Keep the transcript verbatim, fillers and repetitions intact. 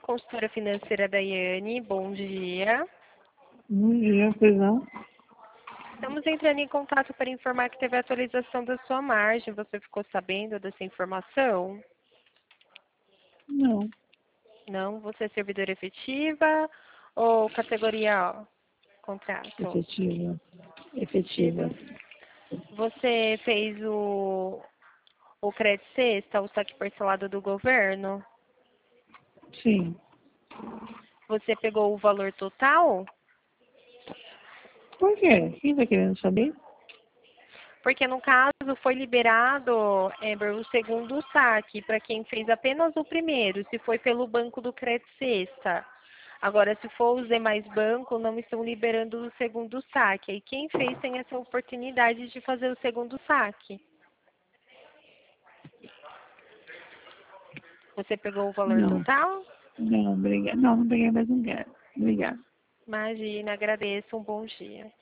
consultora financeira Daiane. Bom dia. Bom dia, pois não? Estamos entrando em contato para informar que teve atualização da sua margem. Você ficou sabendo dessa informação? Não. Não? Você é servidora efetiva ou categoria O? Contrato? Efetiva. Efetiva. Você fez o, o crédito sexta, o saque parcelado do governo? Sim. Você pegou o valor total? Por quê? Quem tá querendo saber? Porque no caso foi liberado, Amber, o segundo saque para quem fez apenas o primeiro, se foi pelo banco do crédito sexta. Agora, se for os demais bancos, não estão liberando o segundo saque. E quem fez tem essa oportunidade de fazer o segundo saque. Você pegou o valor Não. total? Não, obrigada. Não, não peguei, mas não quero. Obrigada. Imagina, agradeço, um bom dia.